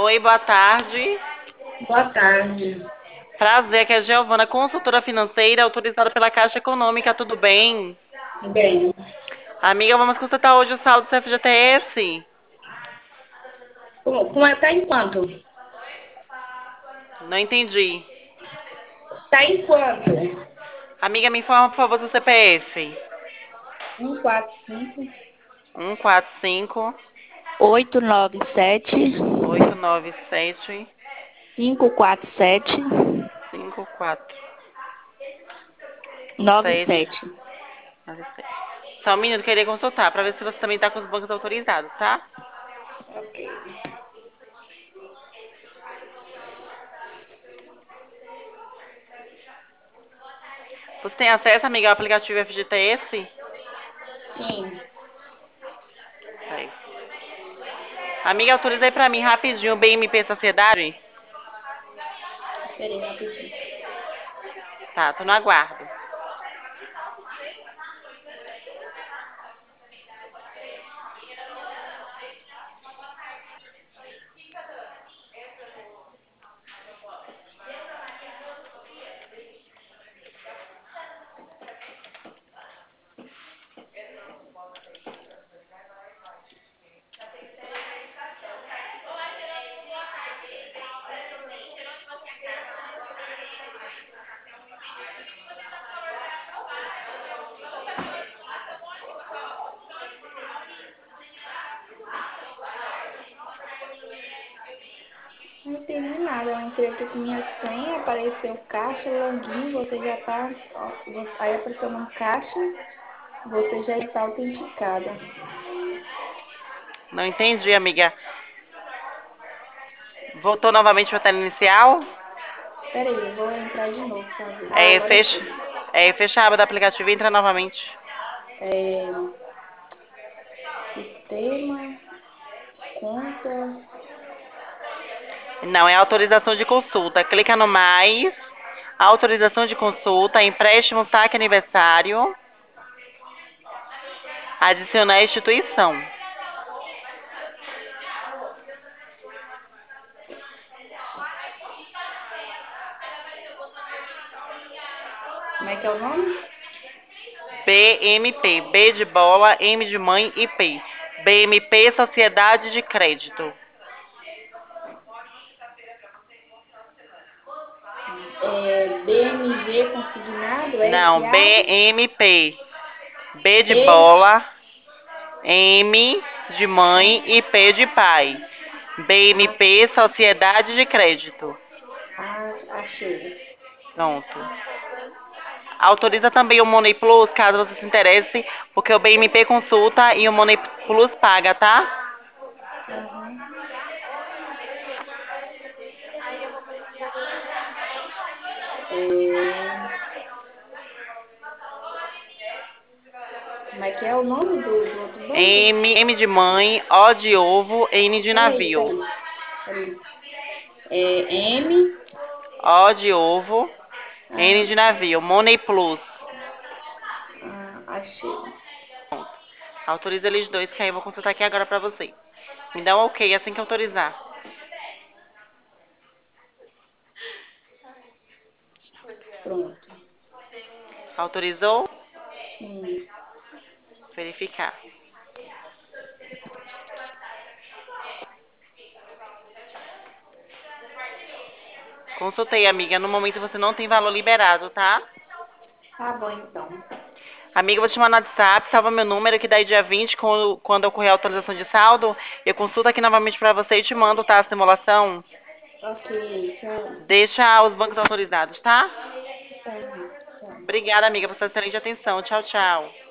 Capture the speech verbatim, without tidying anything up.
Oi, boa tarde. Boa tarde. Prazer, aqui é a Giovana, consultora financeira autorizada pela Caixa Econômica, tudo bem? Bem, Amiga, vamos consultar hoje o saldo do C F G T S? como, como é, tá em quanto? Não entendi. Tá em quanto? Amiga, me informa, por favor, seu C P F. Um quatro cinco um quatro cinco, oito nove sete oito nove sete, cinco quatro sete cinco quatro nove sete sete. nove sete. Só um minuto, queria consultar, para ver se você também está com os bancos autorizados, tá? Ok. Você tem acesso, amiga, ao aplicativo F G T S? Sim. Aí. Amiga, autoriza aí pra mim rapidinho o B M P Sociedade? Esperei rapidinho. Tá, tô no aguardo. Não entendi nada. Eu entrei aqui com minha senha, apareceu caixa, login, você já tá. Ó, você- aí apareceu o nome caixa, você já está autenticada. Não entendi, amiga. Voltou novamente pra tela inicial? Esperei, eu vou entrar de novo pra ver. Ah, É, agora fecha, foi. é, fecha a aba do aplicativo e entra novamente. É, sistema, contas. Não, é autorização de consulta. Clica no mais. Autorização de consulta, empréstimo, saque aniversário. Adicionar a instituição. Como é que é o nome? B M P. B de bola, M de mãe e P. B M P Sociedade de Crédito. É B M V consignado, Não, S A, B M P. B de B. bola, M de mãe Ah, e P de pai. ah, B M P Sociedade de Crédito. ah, achei. Pronto. Autoriza também o Money Plus, caso você se interesse, porque o B M P consulta e o Money Plus paga, tá? Aham. É, como é que é o nome do, do outro banco? M, M de mãe, O de ovo, N de Peraí, navio. peraí, peraí. É M. O de ovo, N Ah, de navio. Money Plus. ah, achei. Autoriza eles dois, que aí eu vou consultar aqui agora pra você. Me dá um ok assim que autorizar. Pronto. Autorizou? Sim. Verificar. Consultei, amiga. No momento você não tem valor liberado, tá? Tá bom, então. Amiga, eu vou te mandar no WhatsApp, salva meu número, que daí dia vinte, quando, quando ocorrer a atualização de saldo, eu consulto aqui novamente pra você e te mando, tá, a simulação. Ok, tchau. Deixa os bancos autorizados, tá? Tá, tchau. Obrigada, amiga, por sua excelente atenção. Tchau, tchau.